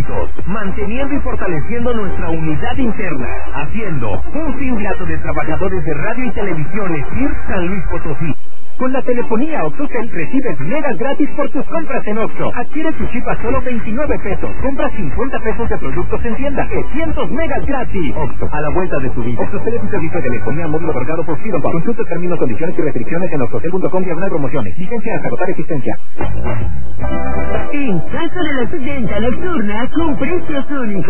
juntos, manteniendo y fortaleciendo nuestra unidad interna, haciendo un sindicato de trabajadores de radio y televisión ESIR San Luis Potosí. Con la telefonía OXXoCEL recibes megas gratis por tus compras en OXXO. Adquiere tu chip a solo 29 pesos. Compra 50 pesos de productos en tienda. 300 megas gratis. OXXO, a la vuelta de tu vida. OXXoCEL es un servicio de telefonía móvil otorgado por Fido. Consulta términos, condiciones y restricciones en oxxocel.com/promociones. Vigencia hasta agotar existencia. En Casa de la Sedenta Nocturna con precios únicos.